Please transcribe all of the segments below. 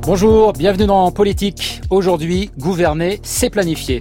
Bonjour, bienvenue dans Politique. Aujourd'hui, gouverner, c'est planifier.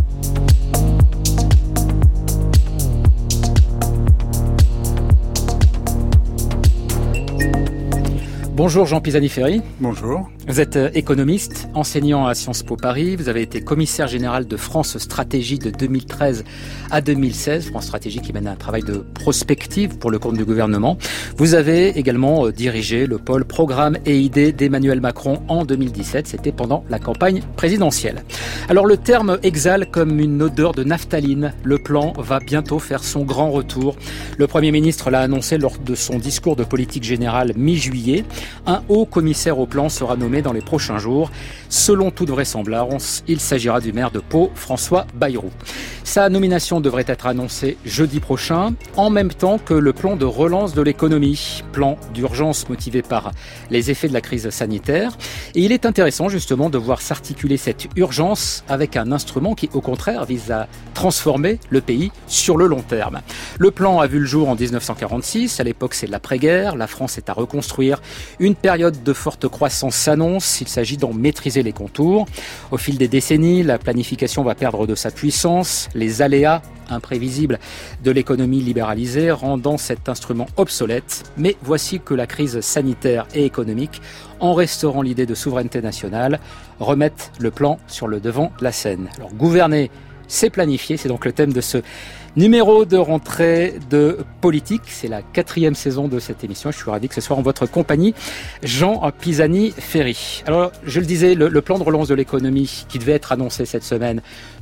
Bonjour Jean Pisani-Ferry. Bonjour. Vous êtes économiste, enseignant à Sciences Po Paris. Vous avez été commissaire général de France Stratégie de 2013 à 2016. France Stratégie qui mène un travail de prospective pour le compte du gouvernement. Vous avez également dirigé le pôle Programme et idées d'Emmanuel Macron en 2017. C'était pendant la campagne présidentielle. Alors le terme exhale comme une odeur de naphtaline. Le plan va bientôt faire son grand retour. Le Premier ministre l'a annoncé lors de son discours de politique générale mi-juillet. Un haut commissaire au plan sera nommé dans les prochains jours. Selon toute vraisemblance, il s'agira du maire de Pau, François Bayrou. Sa nomination devrait être annoncée jeudi prochain, en même temps que le plan de relance de l'économie, plan d'urgence motivé par les effets de la crise sanitaire. Et il est intéressant justement de voir s'articuler cette urgence avec un instrument qui, au contraire, vise à transformer le pays sur le long terme. Le plan a vu le jour en 1946. À l'époque, c'est l'après-guerre. La France est à reconstruire. Une période de forte croissance s'annonce. Il s'agit d'en maîtriser les contours. Au fil des décennies, la planification va perdre de sa puissance. Les aléas imprévisibles de l'économie libéralisée rendant cet instrument obsolète. Mais voici que la crise sanitaire et économique, en restaurant l'idée de souveraineté nationale, remettent le plan sur le devant de la scène. Alors gouverner, c'est planifier, c'est donc le thème de ce numéro de rentrée de Politique. C'est la 4e saison de cette émission. Je suis ravi que ce soit en votre compagnie, Jean Pisani-Ferry. Alors, je le disais, le plan de relance de l'économie qui devait être annoncé cette semaine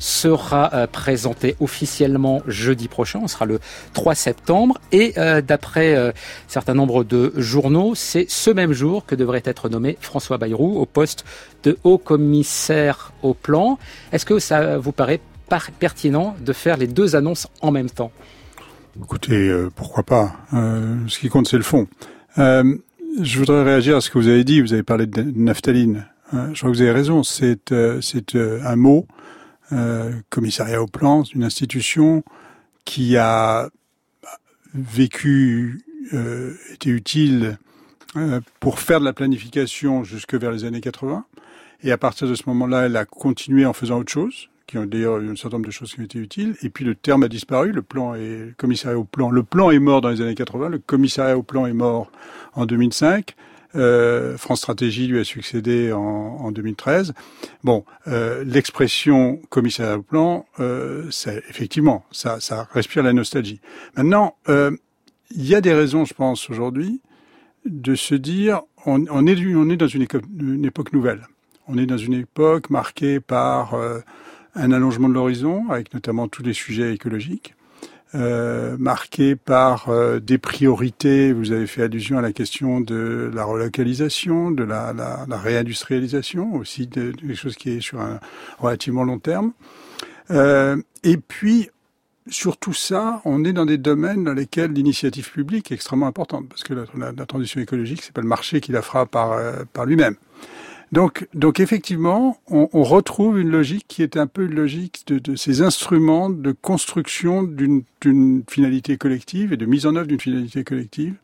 sera présenté officiellement jeudi prochain. Ce sera le 3 septembre. Et d'après un certain nombre de journaux, c'est ce même jour que devrait être nommé François Bayrou au poste de haut commissaire au plan. Est-ce que ça vous paraît pertinent de faire les deux annonces en même temps? Écoutez, pourquoi pas. Ce qui compte, c'est le fond. Je voudrais réagir à ce que vous avez dit. Vous avez parlé de naphtaline. Je crois que vous avez raison. C'est un mot, commissariat au plan, une institution qui a vécu, été utile pour faire de la planification jusque vers les années 80. Et à partir de ce moment-là, elle a continué en faisant autre chose, qui ont d'ailleurs un certain nombre de choses qui ont été utiles. Et puis le terme a disparu, le commissariat au plan. Le plan est mort dans les années 80, le commissariat au plan est mort en 2005. France Stratégie lui a succédé en 2013. Bon, l'expression commissariat au plan, effectivement, ça respire la nostalgie. Maintenant, il y a des raisons, je pense, aujourd'hui, de se dire, on est dans une époque nouvelle. On est dans une époque marquée par un allongement de l'horizon, avec notamment tous les sujets écologiques, marqué par des priorités. Vous avez fait allusion à la question de la relocalisation, de la réindustrialisation, aussi des choses qui est sur un relativement long terme. Et puis, sur tout ça, on est dans des domaines dans lesquels l'initiative publique est extrêmement importante, parce que la transition écologique, c'est pas le marché qui la fera par lui-même. Donc effectivement, on retrouve une logique qui est un peu une logique de ces instruments de construction d'une finalité collective et de mise en œuvre d'une finalité collective.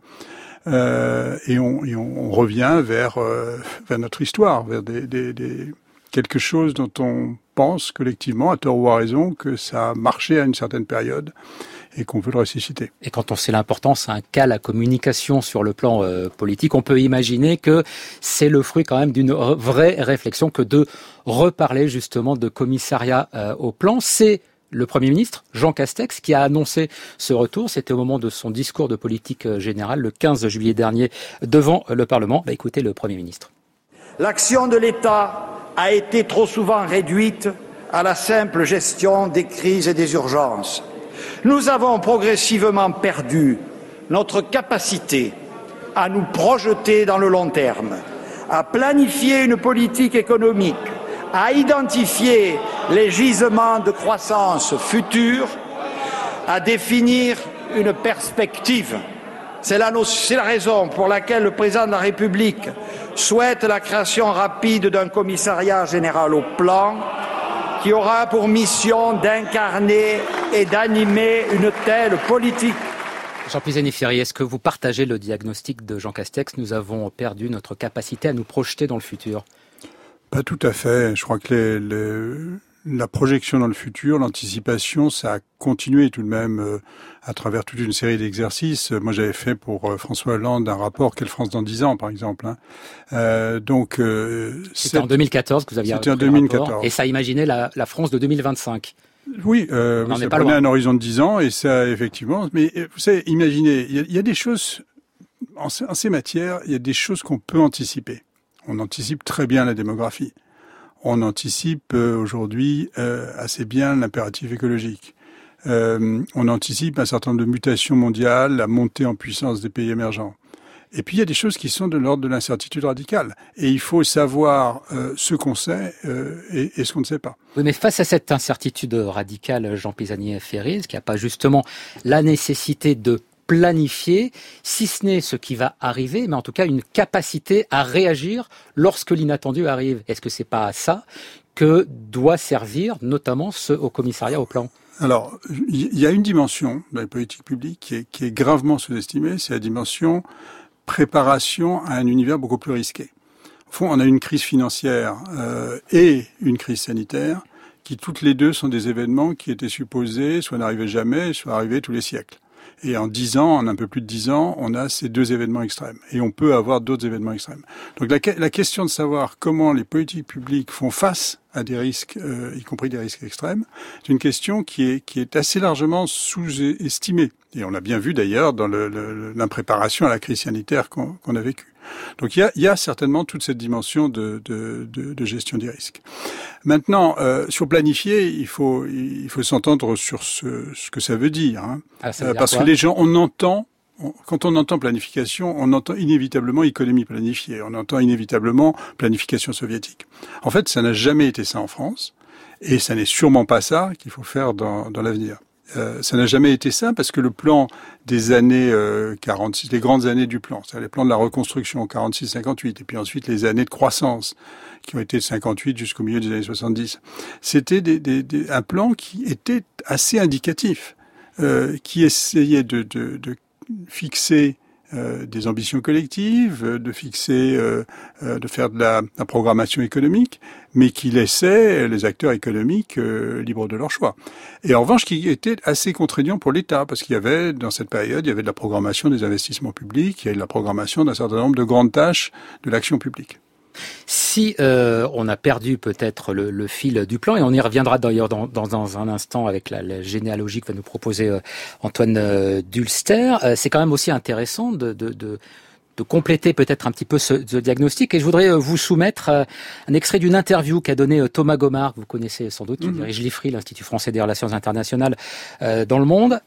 Et on revient vers notre histoire, vers quelque chose dont on pense collectivement, à tort ou à raison, que ça a marché à une certaine période et qu'on veut le ressusciter. Et quand on sait l'importance qu'a la communication sur le plan politique, on peut imaginer que c'est le fruit quand même d'une vraie réflexion que de reparler justement de commissariat au plan. C'est le Premier ministre, Jean Castex, qui a annoncé ce retour. C'était au moment de son discours de politique générale, le 15 juillet dernier, devant le Parlement. Écoutez le Premier ministre. L'action de l'État a été trop souvent réduite à la simple gestion des crises et des urgences. Nous avons progressivement perdu notre capacité à nous projeter dans le long terme, à planifier une politique économique, à identifier les gisements de croissance futurs, à définir une perspective. C'est la raison pour laquelle le président de la République souhaite la création rapide d'un commissariat général au plan qui aura pour mission d'incarner et d'animer une telle politique. Jean Pisani-Ferry, est-ce que vous partagez le diagnostic de Jean Castex ? Nous avons perdu notre capacité à nous projeter dans le futur. Pas tout à fait. Je crois que la projection dans le futur, l'anticipation, ça a continué tout de même à travers toute une série d'exercices. Moi, j'avais fait pour François Hollande un rapport Quelle France dans 10 ans, par exemple. C'était en 2014 que vous aviez C'était en pris le 2014. rapport, et ça imaginait la France de 2025. Oui, ça prenait un horizon de 10 ans, et ça, effectivement. Mais vous savez, imaginez, il y a des choses, en ces matières, il y a des choses qu'on peut anticiper. On anticipe très bien la démographie. On anticipe aujourd'hui assez bien l'impératif écologique. On anticipe un certain nombre de mutations mondiales, la montée en puissance des pays émergents. Et puis il y a des choses qui sont de l'ordre de l'incertitude radicale. Et il faut savoir ce qu'on sait et ce qu'on ne sait pas. Oui, mais face à cette incertitude radicale, Jean Pisani-Ferry, est-ce qu'il n'y a pas justement la nécessité de planifier, si ce n'est ce qui va arriver, mais en tout cas une capacité à réagir lorsque l'inattendu arrive? Est-ce que c'est pas à ça que doit servir notamment ce Haut Commissariat au Plan? Alors, il y a une dimension de la politique publique qui est gravement sous-estimée, c'est la dimension préparation à un univers beaucoup plus risqué. Au fond, on a une crise financière et une crise sanitaire qui toutes les deux sont des événements qui étaient supposés soit n'arriver jamais, soit arriver tous les siècles. Et en 10 ans, en un peu plus de 10 ans, on a ces deux événements extrêmes. Et on peut avoir d'autres événements extrêmes. Donc la question de savoir comment les politiques publiques font face à des risques, y compris des risques extrêmes, c'est une question qui est assez largement sous-estimée. Et on l'a bien vu d'ailleurs dans l'impréparation à la crise sanitaire qu'on a vécue. Donc il y a certainement toute cette dimension de gestion des risques. Maintenant, sur planifier, il faut s'entendre sur ce que ça veut dire. Hein. Parce que les gens, quand on entend planification, on entend inévitablement économie planifiée, on entend inévitablement planification soviétique. En fait, ça n'a jamais été ça en France, et ça n'est sûrement pas ça qu'il faut faire dans l'avenir. Ça n'a jamais été ça parce que le plan des années 46, les grandes années du plan, c'est-à-dire les plans de la reconstruction 46-58 et puis ensuite les années de croissance qui ont été de 58 jusqu'au milieu des années 70, c'était un plan qui était assez indicatif, qui essayait de fixer des ambitions collectives, de fixer, de faire de la programmation économique, mais qui laissait les acteurs économiques libres de leur choix. Et en revanche, qui était assez contraignant pour l'État, parce qu'il y avait, dans cette période, il y avait de la programmation des investissements publics, il y avait de la programmation d'un certain nombre de grandes tâches de l'action publique. Si on a perdu peut-être le fil du plan, et on y reviendra d'ailleurs dans un instant avec la généalogie que va nous proposer Antoine Dulster, c'est quand même aussi intéressant de compléter peut-être un petit peu ce diagnostic. Et je voudrais vous soumettre un extrait d'une interview qu'a donné Thomas Gomard, que vous connaissez sans doute, qui dirige l'IFRI, l'Institut français des relations internationales dans le monde,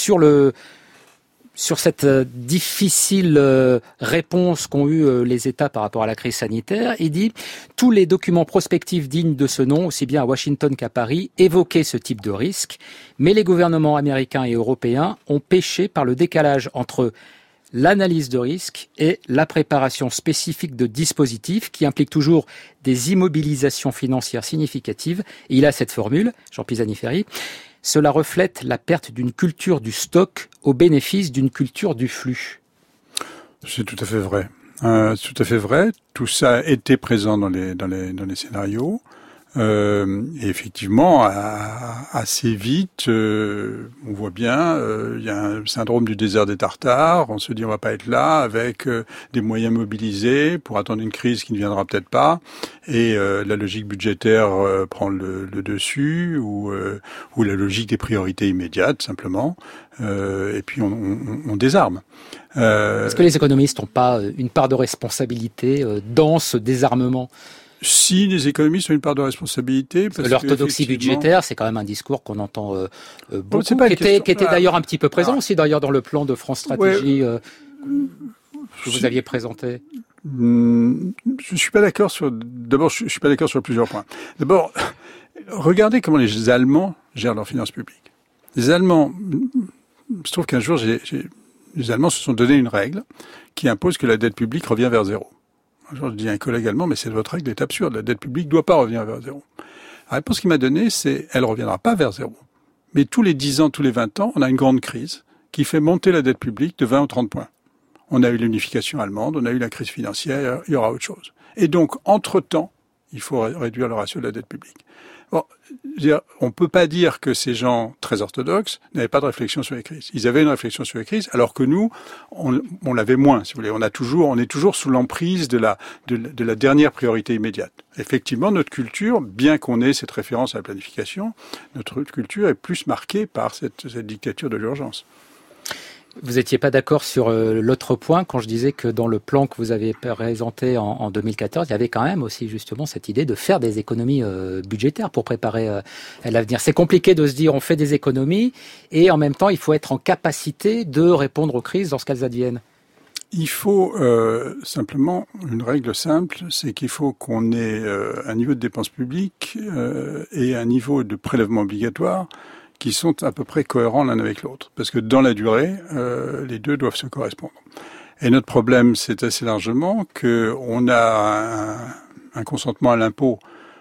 sur cette difficile réponse qu'ont eu les États par rapport à la crise sanitaire. Il dit « Tous les documents prospectifs dignes de ce nom, aussi bien à Washington qu'à Paris, évoquaient ce type de risque, mais les gouvernements américains et européens ont péché par le décalage entre l'analyse de risque et la préparation spécifique de dispositifs qui impliquent toujours des immobilisations financières significatives. » Et il a cette formule, Jean Pisani-Ferry, cela reflète la perte d'une culture du stock au bénéfice d'une culture du flux. C'est tout à fait vrai. C'est tout à fait vrai. Tout ça était présent dans les scénarios. Et effectivement, assez vite, on voit bien, il y a un syndrome du désert des Tartares. On se dit on va pas être là avec des moyens mobilisés pour attendre une crise qui ne viendra peut-être pas. Et la logique budgétaire prend le dessus, ou la logique des priorités immédiates simplement. Et puis on désarme. Est-ce que les économistes n'ont pas une part de responsabilité dans ce désarmement ? Si les économistes ont une part de responsabilité, parce l'orthodoxie budgétaire, c'est quand même un discours qu'on entend beaucoup, qui était d'ailleurs un petit peu présent aussi d'ailleurs dans le plan de France Stratégie que vous aviez présenté. Je suis pas d'accord D'abord, je suis pas d'accord sur plusieurs points. D'abord, regardez comment les Allemands gèrent leurs finances publiques. Les Allemands, je trouve qu'un jour, les Allemands se sont donné une règle qui impose que la dette publique revient vers zéro. Un jour, je dis à un collègue allemand, mais votre règle est absurde. La dette publique ne doit pas revenir vers zéro. La réponse qu'il m'a donnée, c'est elle ne reviendra pas vers zéro. Mais tous les 10 ans, tous les 20 ans, on a une grande crise qui fait monter la dette publique de 20 ou 30 points. On a eu l'unification allemande, on a eu la crise financière, il y aura autre chose. Et donc, entre-temps, il faut réduire le ratio de la dette publique. Bon, on ne peut pas dire que ces gens très orthodoxes n'avaient pas de réflexion sur les crises. Ils avaient une réflexion sur les crises, alors que nous, on l'avait moins, si vous voulez. On est toujours sous l'emprise de la dernière priorité immédiate. Effectivement, notre culture, bien qu'on ait cette référence à la planification, notre culture est plus marquée par cette dictature de l'urgence. Vous n'étiez pas d'accord sur l'autre point quand je disais que dans le plan que vous avez présenté en 2014, il y avait quand même aussi justement cette idée de faire des économies budgétaires pour préparer l'avenir. C'est compliqué de se dire on fait des économies et en même temps il faut être en capacité de répondre aux crises lorsqu'elles adviennent. Il faut simplement une règle simple, c'est qu'il faut qu'on ait un niveau de dépenses publiques et un niveau de prélèvement obligatoire qui sont à peu près cohérents l'un avec l'autre. Parce que dans la durée, les deux doivent se correspondre. Et notre problème, c'est assez largement qu'on a un consentement à l'impôt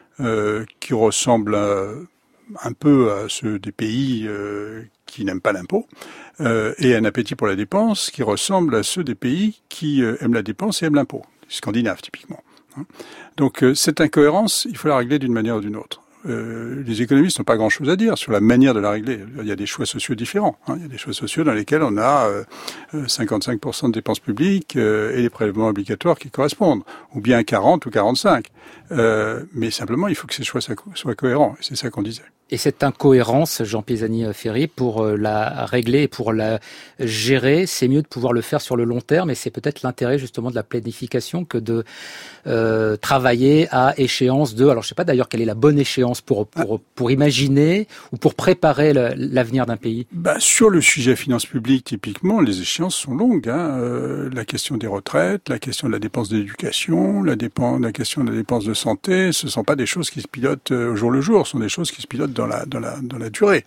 qui ressemble un peu à ceux des pays qui n'aiment pas l'impôt, et un appétit pour la dépense qui ressemble à ceux des pays qui aiment la dépense et aiment l'impôt, les Scandinaves typiquement. Donc cette incohérence, il faut la régler d'une manière ou d'une autre. Les économistes n'ont pas grand-chose à dire sur la manière de la régler. Il y a des choix sociaux différents. Il y a des choix sociaux dans lesquels on a 55% de dépenses publiques et des prélèvements obligatoires qui correspondent, ou bien 40 ou 45. Mais simplement, il faut que ces choix soient cohérents. Et c'est ça qu'on disait. Et cette incohérence, Jean Pisani-Ferry, pour la régler et pour la gérer, c'est mieux de pouvoir le faire sur le long terme, et c'est peut-être l'intérêt justement de la planification que de travailler à échéance de... Alors je ne sais pas d'ailleurs quelle est la bonne échéance pour imaginer ou pour préparer l'avenir d'un pays. Sur le sujet finances publiques, typiquement, les échéances sont longues. La question des retraites, la question de la dépense d'éducation, la question de la dépense de santé, ce ne sont pas des choses qui se pilotent au jour le jour, ce sont des choses qui se pilotent dans la durée.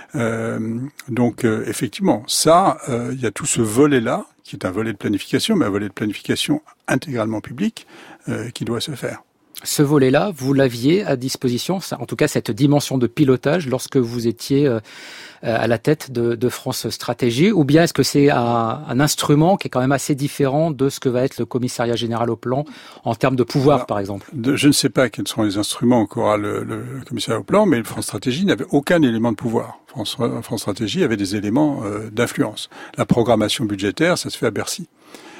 Donc effectivement, ça, il y a tout ce volet-là, qui est un volet de planification, mais un volet de planification intégralement public, qui doit se faire. Ce volet-là, vous l'aviez à disposition, en tout cas cette dimension de pilotage, lorsque vous étiez à la tête de France Stratégie, ou bien est-ce que c'est un instrument qui est quand même assez différent de ce que va être le commissariat général au plan en termes de pouvoir, par exemple? Je ne sais pas quels seront les instruments qu'aura le commissariat au plan, mais France Stratégie n'avait aucun élément de pouvoir. France Stratégie avait des éléments d'influence. La programmation budgétaire, ça se fait à Bercy.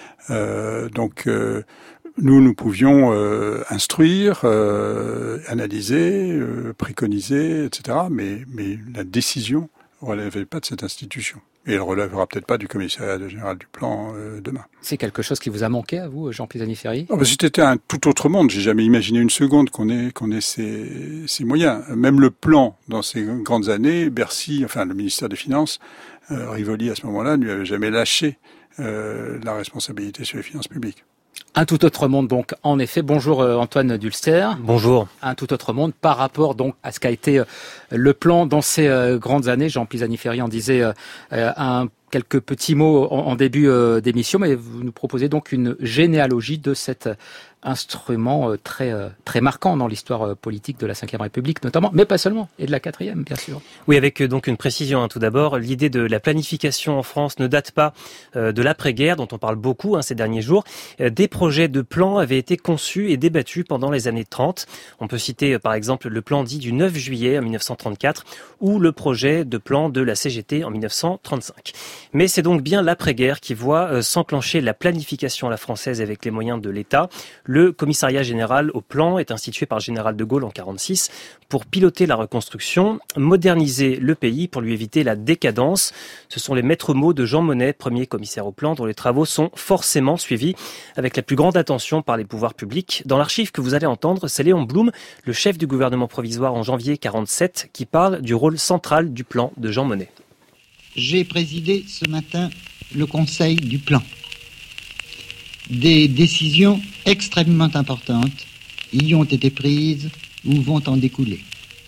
Nous pouvions instruire, analyser, préconiser, etc. Mais la décision ne relèvait pas de cette institution. Et elle ne relèvera peut-être pas du commissariat général du plan demain. C'est quelque chose qui vous a manqué à vous, Jean Pisani-Ferry? C'était un tout autre monde. J'ai jamais imaginé une seconde qu'on ait ces moyens. Même le plan, dans ces grandes années, Bercy, enfin le ministère des Finances, Rivoli à ce moment-là, ne lui avait jamais lâché la responsabilité sur les finances publiques. Un tout autre monde donc, en effet. Bonjour Antoine Dulster. Bonjour. Un tout autre monde par rapport donc à ce qu'a été le plan dans ces grandes années. Jean Pisani-Ferry en disait quelques petits mots en début d'émission, mais vous nous proposez donc une généalogie de cet instrument très marquant dans l'histoire politique de la Ve République notamment, mais pas seulement, et de la 4e bien sûr. Oui, avec donc une précision tout d'abord. L'idée de la planification en France ne date pas de l'après-guerre, dont on parle beaucoup ces derniers jours. Des projets de plans avaient été conçus et débattus pendant les années 30. On peut citer par exemple le plan dit du 9 juillet en 1934 ou le projet de plan de la CGT en 1935. Mais c'est donc bien l'après-guerre qui voit s'enclencher la planification à la française avec les moyens de l'État. Le commissariat général au plan est institué par le général de Gaulle en 1946 pour piloter la reconstruction, moderniser le pays pour lui éviter la décadence. Ce sont les maîtres mots de Jean Monnet, premier commissaire au plan, dont les travaux sont forcément suivis avec la plus grande attention par les pouvoirs publics. Dans l'archive que vous allez entendre, c'est Léon Blum, le chef du gouvernement provisoire en janvier 1947, qui parle du rôle central du plan de Jean Monnet. J'ai présidé ce matin le Conseil du plan. Des décisions extrêmement importantes y ont été prises ou vont en découler.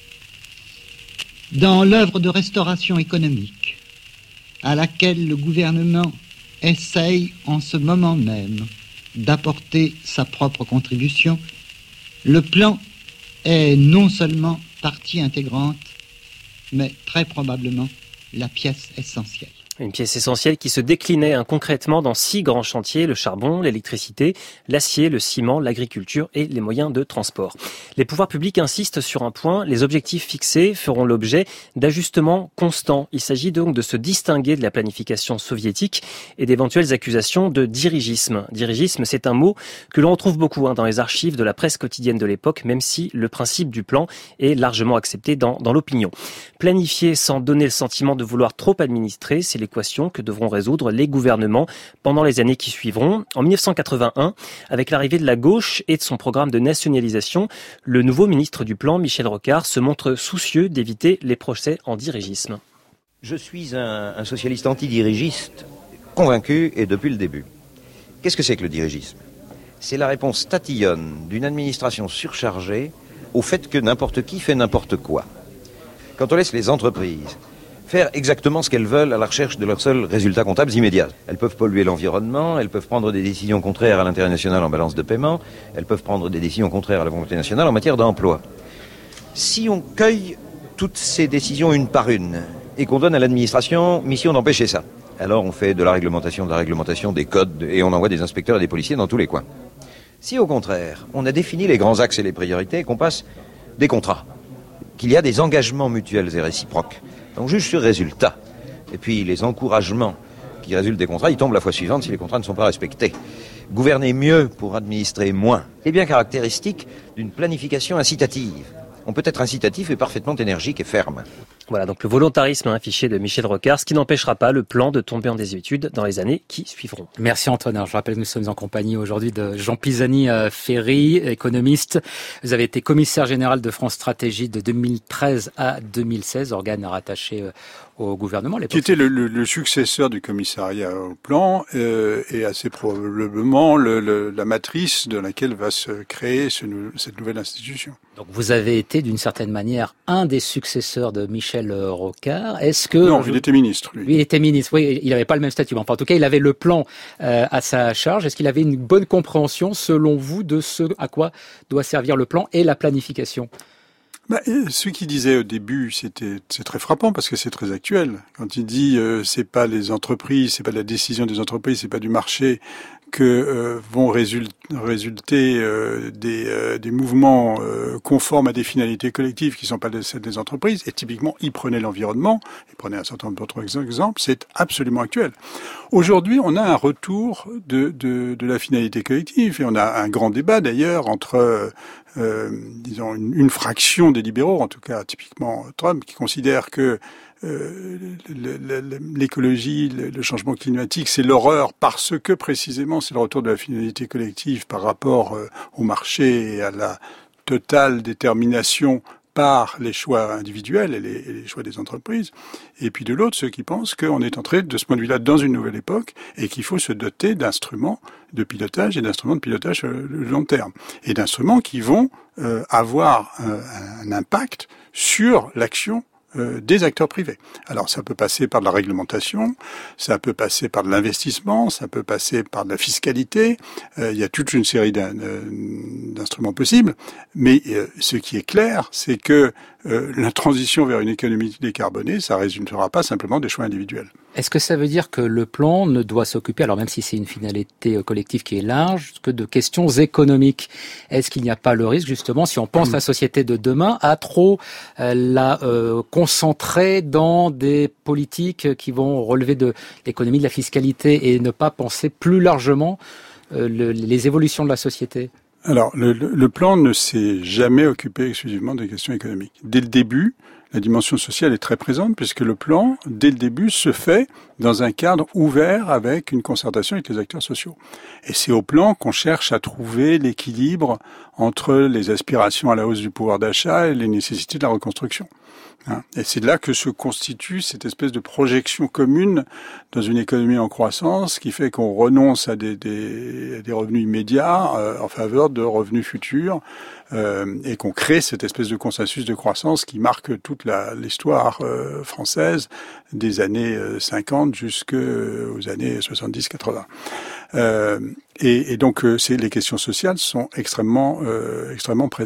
Dans l'œuvre de restauration économique, à laquelle le gouvernement essaye en ce moment même d'apporter sa propre contribution, le plan est non seulement partie intégrante, mais très probablement la pièce essentielle. Une pièce essentielle qui se déclinait concrètement dans 6 grands chantiers, le charbon, l'électricité, l'acier, le ciment, l'agriculture et les moyens de transport. Les pouvoirs publics insistent sur un point, les objectifs fixés feront l'objet d'ajustements constants. Il s'agit donc de se distinguer de la planification soviétique et d'éventuelles accusations de dirigisme. Dirigisme, c'est un mot que l'on retrouve beaucoup dans les archives de la presse quotidienne de l'époque, même si le principe du plan est largement accepté dans l'opinion. Planifier sans donner le sentiment de vouloir trop administrer, c'est l'équation que devront résoudre les gouvernements pendant les années qui suivront. En 1981, avec l'arrivée de la gauche et de son programme de nationalisation, le nouveau ministre du Plan, Michel Rocard, se montre soucieux d'éviter les procès en dirigisme. Je suis un socialiste anti-dirigiste convaincu et depuis le début. Qu'est-ce que c'est que le dirigisme ? C'est la réponse tatillonne d'une administration surchargée au fait que n'importe qui fait n'importe quoi. Quand on laisse les entreprises faire exactement ce qu'elles veulent à la recherche de leurs seuls résultats comptables immédiats. Elles peuvent polluer l'environnement, elles peuvent prendre des décisions contraires à l'intérêt national en balance de paiement, elles peuvent prendre des décisions contraires à la volonté nationale en matière d'emploi. Si on cueille toutes ces décisions une par une et qu'on donne à l'administration mission d'empêcher ça, alors on fait de la réglementation, des codes et on envoie des inspecteurs et des policiers dans tous les coins. Si au contraire, on a défini les grands axes et les priorités et qu'on passe des contrats, qu'il y a des engagements mutuels et réciproques, on juge sur résultat. Et puis les encouragements qui résultent des contrats, ils tombent la fois suivante si les contrats ne sont pas respectés. Gouverner mieux pour administrer moins est bien caractéristique d'une planification incitative. On peut être incitatif et parfaitement énergique et ferme. Voilà donc le volontarisme affiché de Michel Rocard, ce qui n'empêchera pas le plan de tomber en désuétude dans les années qui suivront. Merci Antoine. Alors, je rappelle que nous sommes en compagnie aujourd'hui de Jean Pisani-Ferry, économiste. Vous avez été commissaire général de France Stratégie de 2013 à 2016, organe rattaché au gouvernement. Qui était le successeur du commissariat au plan et assez probablement la matrice de laquelle va se créer cette nouvelle institution. Donc vous avez été d'une certaine manière un des successeurs de Michel Rocard. Est-ce que non, il était ministre. Lui, il était ministre. Oui, il n'avait pas le même statut. Enfin, en tout cas, il avait le plan à sa charge. Est-ce qu'il avait une bonne compréhension, selon vous, de ce à quoi doit servir le plan et la planification ? Ce qu'il disait au début, c'est très frappant parce que c'est très actuel. Quand il dit c'est pas les entreprises, c'est pas la décision des entreprises, c'est pas du marché que vont résulter des mouvements conformes à des finalités collectives qui sont pas celles des entreprises. Et typiquement, il prenait l'environnement, il prenait un certain nombre d'autres exemples. C'est absolument actuel. Aujourd'hui, on a un retour de la finalité collective et on a un grand débat d'ailleurs entre disons une fraction des libéraux, en tout cas typiquement Trump, qui considère que l'écologie, le changement climatique, c'est l'horreur parce que précisément c'est le retour de la finalité collective par rapport au marché et à la totale détermination par les choix individuels et les choix des entreprises. Et puis de l'autre, ceux qui pensent qu'on est entré de ce point de vue-là dans une nouvelle époque et qu'il faut se doter d'instruments de pilotage et d'instruments de pilotage long terme. Et d'instruments qui vont avoir un impact sur l'action des acteurs privés. Alors ça peut passer par de la réglementation, ça peut passer par de l'investissement, ça peut passer par de la fiscalité, il y a toute une série d'instruments possibles, mais ce qui est clair, c'est que la transition vers une économie décarbonée, ça résultera pas simplement des choix individuels. Est-ce que ça veut dire que le plan ne doit s'occuper, alors même si c'est une finalité collective qui est large, que de questions économiques ? Est-ce qu'il n'y a pas le risque, justement, si on pense la société de demain, à trop la concentrer dans des politiques qui vont relever de l'économie, de la fiscalité et ne pas penser plus largement les évolutions de la société ? Alors, le plan ne s'est jamais occupé exclusivement des questions économiques. Dès le début, la dimension sociale est très présente puisque le plan, dès le début, se fait dans un cadre ouvert avec une concertation avec les acteurs sociaux. Et c'est au plan qu'on cherche à trouver l'équilibre entre les aspirations à la hausse du pouvoir d'achat et les nécessités de la reconstruction. Et c'est là que se constitue cette espèce de projection commune dans une économie en croissance qui fait qu'on renonce à des revenus immédiats en faveur de revenus futurs et qu'on crée cette espèce de consensus de croissance qui marque toute l'histoire française des années 50 jusqu'aux années 70-80. Et donc les questions sociales sont extrêmement présentes.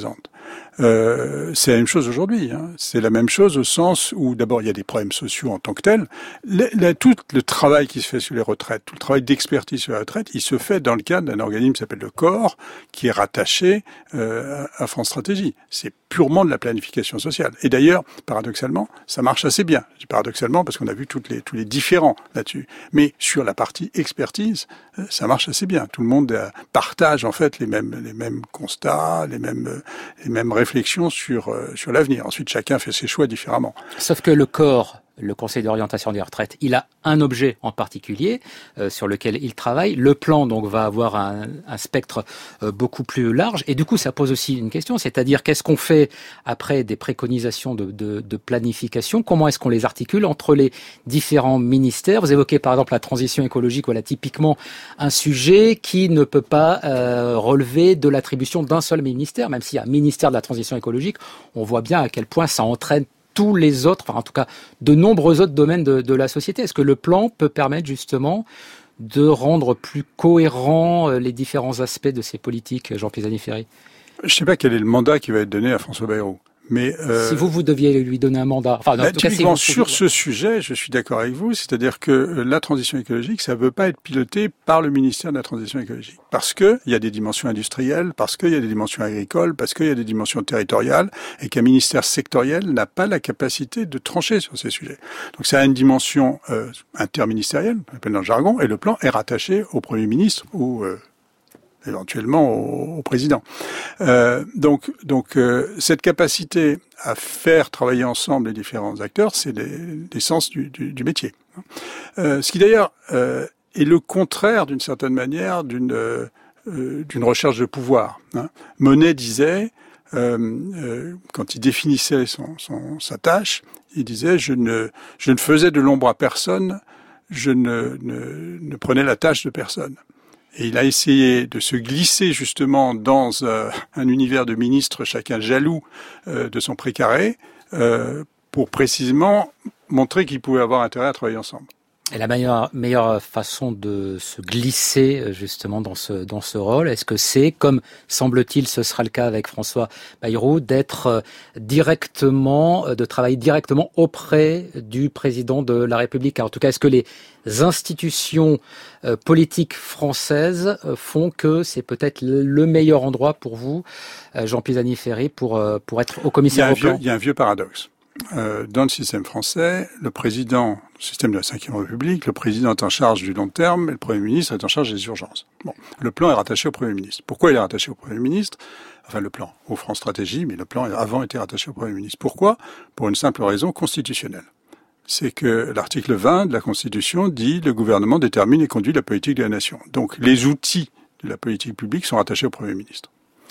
C'est la même chose aujourd'hui. Hein. C'est la même chose au sens où, d'abord, il y a des problèmes sociaux en tant que tels. Tout le travail qui se fait sur les retraites, tout le travail d'expertise sur les retraites, il se fait dans le cadre d'un organisme qui s'appelle le COR, qui est rattaché à France Stratégie. C'est purement de la planification sociale. Et d'ailleurs, paradoxalement, ça marche assez bien. Je dis paradoxalement parce qu'on a vu tous les différends là-dessus. Mais sur la partie expertise, ça marche assez bien. Tout le monde partage en fait les mêmes constats, les mêmes réflexions sur l'avenir. Ensuite, chacun fait ses choix différemment. Sauf que le corps, le Conseil d'orientation des retraites, il a un objet en particulier sur lequel il travaille. Le plan donc va avoir un spectre beaucoup plus large. Et du coup, ça pose aussi une question, c'est-à-dire qu'est-ce qu'on fait après des préconisations de planification? Comment est-ce qu'on les articule entre les différents ministères? Vous évoquez par exemple la transition écologique, voilà typiquement un sujet qui ne peut pas relever de l'attribution d'un seul ministère, même s'il y a un ministère de la transition écologique, on voit bien à quel point ça entraîne tous les autres, enfin en tout cas de nombreux autres domaines de la société. Est-ce que le plan peut permettre justement de rendre plus cohérents les différents aspects de ces politiques, Jean Pisani-Ferry? Je ne sais pas quel est le mandat qui va être donné à François Bayrou. Mais si vous deviez lui donner un mandat, enfin, en tout cas, typiquement sur ce sujet, je suis d'accord avec vous, c'est-à-dire que la transition écologique, ça ne veut pas être piloté par le ministère de la transition écologique, parce que il y a des dimensions industrielles, parce qu'il y a des dimensions agricoles, parce qu'il y a des dimensions territoriales, et qu'un ministère sectoriel n'a pas la capacité de trancher sur ces sujets. Donc ça a une dimension interministérielle, on appelle dans le jargon, et le plan est rattaché au Premier ministre ou éventuellement au président. Donc cette capacité à faire travailler ensemble les différents acteurs, c'est l'essence du métier. Ce qui d'ailleurs est le contraire d'une certaine manière d'une recherche de pouvoir. Monnet disait, quand il définissait sa tâche, il disait je ne faisais de l'ombre à personne, je ne prenais la tâche de personne. Et il a essayé de se glisser justement dans un univers de ministres, chacun jaloux de son précaré, pour précisément montrer qu'ils pouvaient avoir intérêt à travailler ensemble. Et la meilleure façon de se glisser justement dans ce rôle, est-ce que c'est, comme semble-t-il ce sera le cas avec François Bayrou, de travailler directement auprès du président de la République? En tout cas, est-ce que les institutions politiques françaises font que c'est peut-être le meilleur endroit pour vous, Jean Pisani-Ferry, pour être au commissaire au plan? Il y a un vieux paradoxe. Dans le système français, le système de la Ve République, le président est en charge du long terme et le Premier ministre est en charge des urgences. Bon, le plan est rattaché au Premier ministre. Pourquoi il est rattaché au Premier ministre? Enfin, le plan, au France Stratégie, mais le plan avant était rattaché au Premier ministre. Pourquoi? Pour une simple raison constitutionnelle. C'est que l'article 20 de la Constitution dit « Le gouvernement détermine et conduit la politique de la nation ». Donc, les outils de la politique publique sont rattachés au Premier ministre.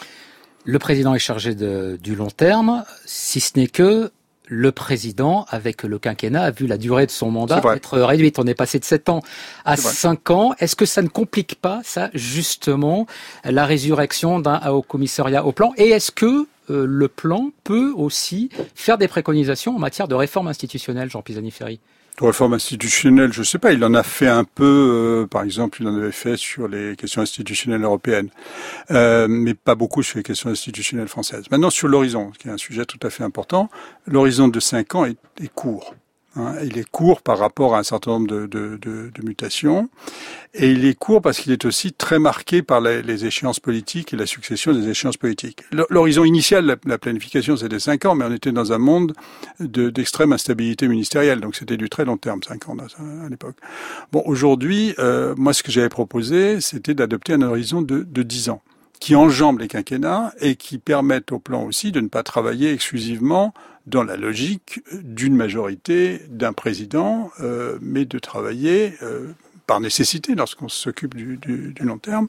Le président est chargé du long terme, si ce n'est que le président, avec le quinquennat, a vu la durée de son mandat être réduite. On est passé de 7 ans à 5 ans. Est-ce que ça ne complique pas, ça, justement, la résurrection d'un haut commissariat au plan? Et est-ce que le plan peut aussi faire des préconisations en matière de réforme institutionnelle, Jean Pisani-Ferry? De réforme institutionnelle, je ne sais pas, il en a fait un peu, par exemple, il en avait fait sur les questions institutionnelles européennes, mais pas beaucoup sur les questions institutionnelles françaises. Maintenant, sur l'horizon, qui est un sujet tout à fait important, l'horizon de 5 ans est court. Il est court par rapport à un certain nombre de mutations, et il est court parce qu'il est aussi très marqué par les échéances politiques et la succession des échéances politiques. L'horizon initial, la planification, c'était 5 ans, mais on était dans un monde d'extrême instabilité ministérielle, donc c'était du très long terme, 5 ans à l'époque. Bon, aujourd'hui, moi, ce que j'avais proposé, c'était d'adopter un horizon de 10 ans, qui enjambe les quinquennats et qui permettent au plan aussi de ne pas travailler exclusivement dans la logique d'une majorité, d'un président, mais de travailler par nécessité, lorsqu'on s'occupe du long terme,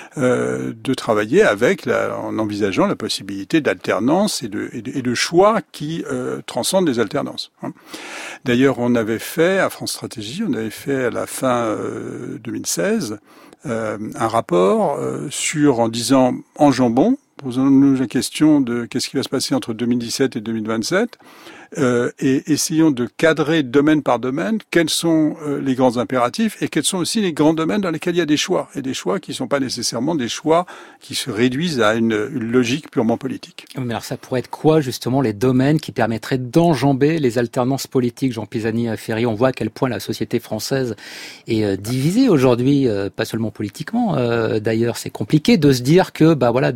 de travailler en envisageant la possibilité d'alternance et de choix qui transcendent les alternances. D'ailleurs, on avait fait, à France Stratégie, à la fin 2016, un rapport en disant en jambon, posons-nous la question de qu'est-ce qui va se passer entre 2017 et 2027. et essayons de cadrer domaine par domaine quels sont les grands impératifs et quels sont aussi les grands domaines dans lesquels il y a des choix, et des choix qui ne sont pas nécessairement des choix qui se réduisent à une logique purement politique. Mais alors ça pourrait être quoi justement les domaines qui permettraient d'enjamber les alternances politiques? Jean Pisani-Ferry, on voit à quel point la société française est divisée aujourd'hui, pas seulement politiquement. D'ailleurs, c'est compliqué de se dire que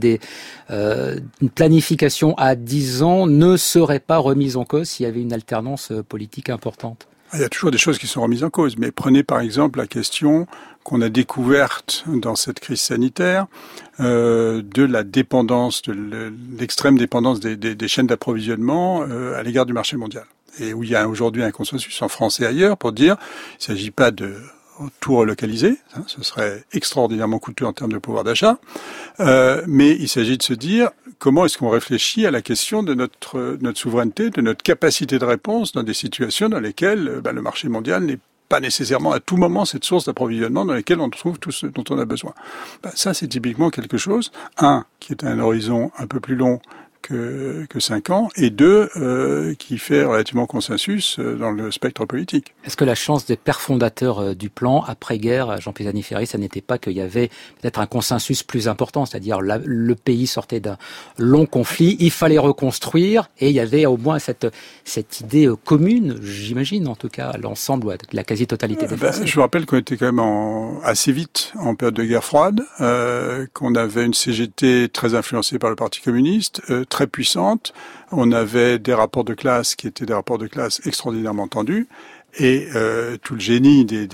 une planification à 10 ans ne serait pas remise en cause s'il y avait une alternance politique importante. Il y a toujours des choses qui sont remises en cause, mais prenez par exemple la question qu'on a découverte dans cette crise sanitaire de la dépendance, de l'extrême dépendance des chaînes d'approvisionnement à l'égard du marché mondial. Et où il y a aujourd'hui un consensus en France et ailleurs pour dire il ne s'agit pas de tout relocaliser, ce serait extraordinairement coûteux en termes de pouvoir d'achat, mais il s'agit de se dire comment est-ce qu'on réfléchit à la question de notre souveraineté, de notre capacité de réponse dans des situations dans lesquelles le marché mondial n'est pas nécessairement à tout moment cette source d'approvisionnement dans laquelle on trouve tout ce dont on a besoin. Ça, c'est typiquement quelque chose, qui est à un horizon un peu plus long que 5 ans, et 2, qui fait relativement consensus dans le spectre politique. Est-ce que la chance des pères fondateurs du plan après-guerre, Jean Pisani-Ferry, ça n'était pas qu'il y avait peut-être un consensus plus important, c'est-à-dire le pays sortait d'un long conflit, il fallait reconstruire, et il y avait au moins cette idée commune, j'imagine en tout cas, l'ensemble, la quasi-totalité des Français. Je vous rappelle qu'on était quand même assez vite en période de guerre froide, qu'on avait une CGT très influencée par le Parti communiste, très puissante. On avait des rapports de classe qui étaient des rapports de classe extraordinairement tendus, et tout le génie des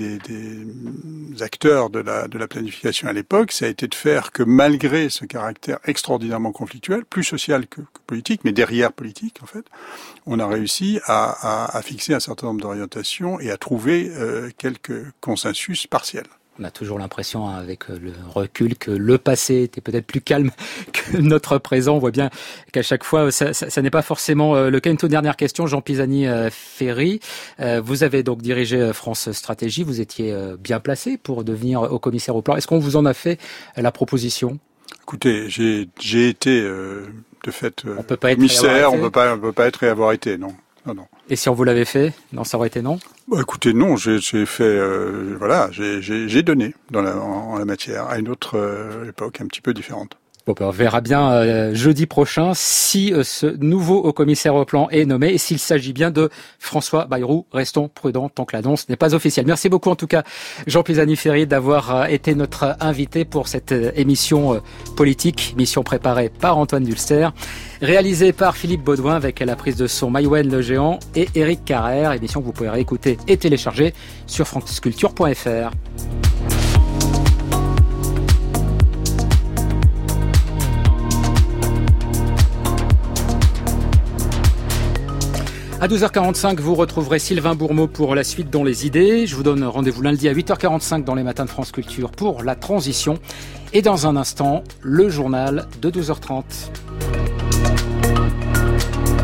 acteurs de la planification à l'époque, ça a été de faire que malgré ce caractère extraordinairement conflictuel, plus social que politique, mais derrière politique en fait, on a réussi à fixer un certain nombre d'orientations et à trouver quelques consensus partiels. On a toujours l'impression, avec le recul, que le passé était peut-être plus calme que notre présent. On voit bien qu'à chaque fois, ça n'est pas forcément le cas. Une toute dernière question, Jean Pisani-Ferry. Vous avez donc dirigé France Stratégie. Vous étiez bien placé pour devenir haut commissaire au plan. Est-ce qu'on vous en a fait la proposition? Écoutez, j'ai été de fait commissaire. On peut pas être et avoir été, non. Non. Et si on vous l'avait fait, non, ça aurait été non? Écoutez, non, j'ai fait, j'ai donné en la matière à une autre époque un petit peu différente. Bon, on verra bien jeudi prochain si ce nouveau haut-commissaire au plan est nommé et s'il s'agit bien de François Bayrou. Restons prudents tant que l'annonce n'est pas officielle. Merci beaucoup en tout cas Jean Pisani-Ferry d'avoir été notre invité pour cette émission politique, émission préparée par Antoine Dulster, réalisée par Philippe Baudouin avec la prise de son Maïwen Le Géant et Éric Carrère, émission que vous pouvez réécouter et télécharger sur franceculture.fr. À 12h45, vous retrouverez Sylvain Bourmeau pour la suite dans les idées. Je vous donne rendez-vous lundi à 8h45 dans les matins de France Culture pour la transition. Et dans un instant, le journal de 12h30.